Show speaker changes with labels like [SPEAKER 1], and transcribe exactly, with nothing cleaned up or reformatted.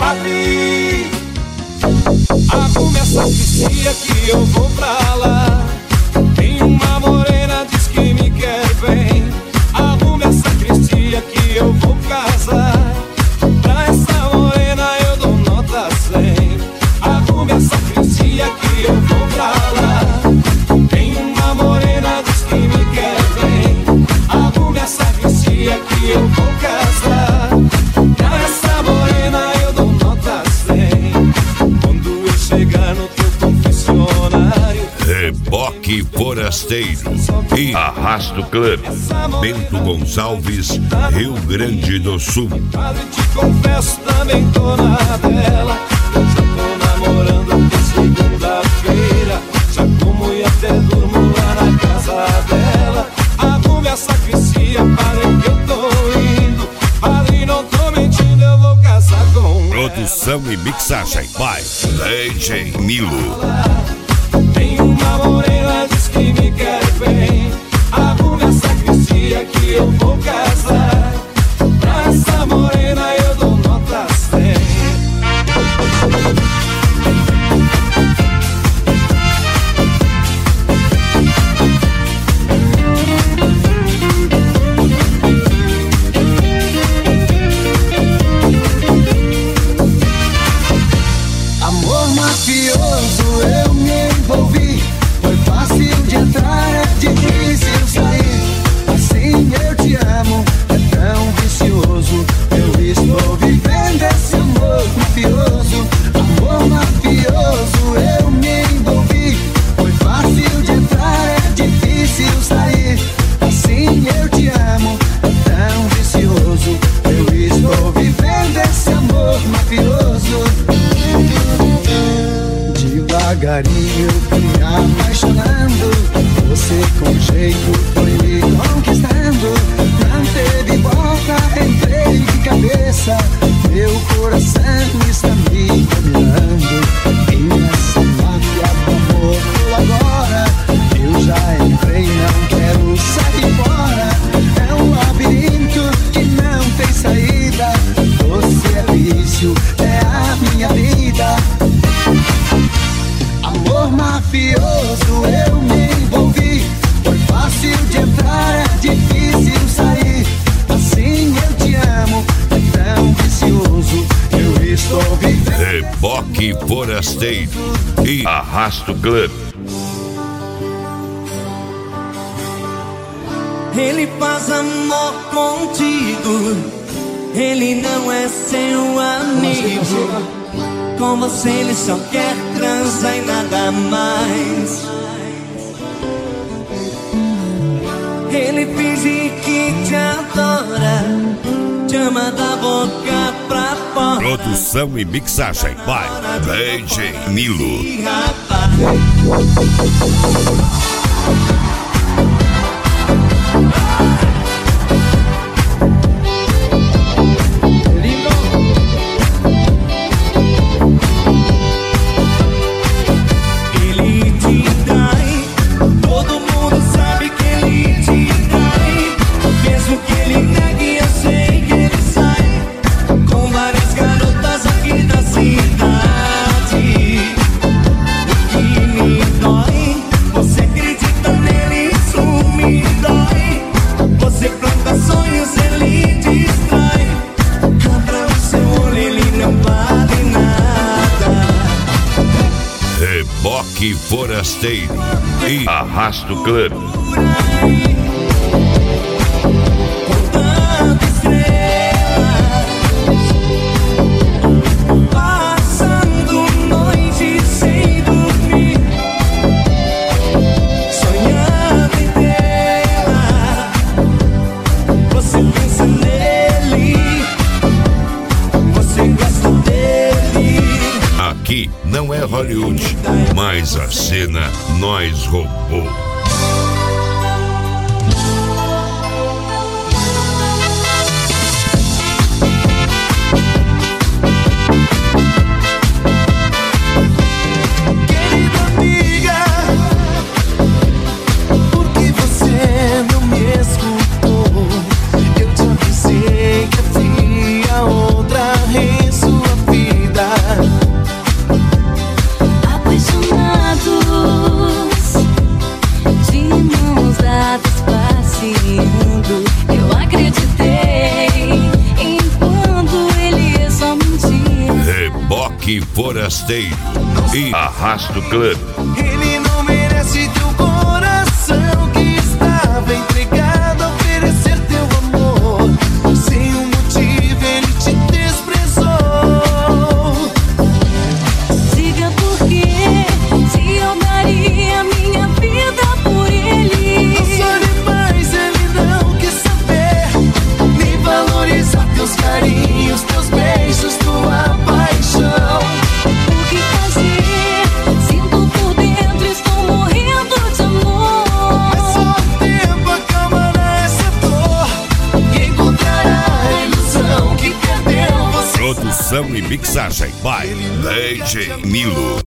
[SPEAKER 1] Padre, arrume essa sacristania que eu vou pra lá. Tem uma morena, diz que me quer bem. Arrume essa sacristania que eu vou casar. Pra essa morena eu dou nota cem. Arrume essa sacristania que eu vou pra lá. Tem uma morena, diz que me quer bem. Arrume essa sacristania que eu vou casar. Pra essa morena eu dou nota cem. Quando eu chegar no teu confessionário,
[SPEAKER 2] Reboque Forasteiro e Arrasto Club, Bento Gonçalves, Rio Grande do Sul.
[SPEAKER 1] Padre, te confesso, também tô na dela. Eu já tô namorando de segunda-feira. Já como e até durmo lá na casa dela. Arrume a sacristia, padre, que eu tô indo. Padre, não tô mentindo, eu vou casar com
[SPEAKER 2] Produção
[SPEAKER 1] ela.
[SPEAKER 2] e mixagem by D J Milo.
[SPEAKER 1] Tem uma morena, diz que me quer bem. Arrume a sacristia que eu vou casar. Pra essa morena eu dou nota cem.
[SPEAKER 3] Amor mafioso, eu me envolvi. Foi fácil de entrar, é difícil sair. Assim eu te amo, é tão vicioso. Eu estou vivendo esse amor mafioso. Amor mafioso, eu me envolvi. Foi fácil de entrar, é difícil sair. Assim eu te amo, é tão vicioso. Eu estou vivendo esse amor mafioso. Devagarinho eu fui me apaixonando. Você com jeito foi me conquistando. Não teve volta, entrei de cabeça. Meu coração está me dominando. E nessa máfia do amor eu agora. Eu já entrei, não quero sair fora. É um labirinto que não tem saída. Você é vício, é a minha vida. Amor mafioso, eu me envolvi. Foi fácil de entrar, é difícil sair. Assim eu te amo, é tão vicioso. Eu estou vivendo.
[SPEAKER 2] Reboque Forasteiro e Arrasto Club.
[SPEAKER 4] Ele faz amor contigo. Ele não é seu amigo. Com você ele só quer transar e nada mais. Ele finge que te adora, te ama da boca pra fora.
[SPEAKER 2] Produção e mixagem by D J Milo.
[SPEAKER 4] E rapaz, ele te trai. Todo mundo sabe que ele te trai. Mesmo que ele negue, eu sei que ele sai com várias garotas aqui da cidade. O que me dói, você acredita nele, isso me dói. Você planta sonhos, ele destrói. Abra o seu olho, ele não vale nada.
[SPEAKER 2] Reboque Forasteiro e Arrasto Club.
[SPEAKER 4] Contando estrelas, passando noite sem dormir, sonhando em tê-la. Você pensa nele, você gosta dele.
[SPEAKER 2] Aqui não é Hollywood, mas a cena nós roubou.
[SPEAKER 4] Querida amiga, por que você não me escutou? Eu te avisei que havia outra em sua vida.
[SPEAKER 2] Forasteiro e Arrasto Club.
[SPEAKER 4] Ele não merece teu coração que estava entregado a oferecer teu amor. Sem um motivo ele te desprezou.
[SPEAKER 5] Diga por quê, se eu daria minha vida por ele.
[SPEAKER 4] Não sou demais, ele não quis saber, nem valorizar teus carinhos, teus beijos, tua paixão.
[SPEAKER 5] O que fazer? Sinto por dentro, estou morrendo de amor.
[SPEAKER 4] Mas só o tempo acalmará essa dor e encontrará a ilusão que perdeu você.
[SPEAKER 2] Produção e mixagem by D J Milo.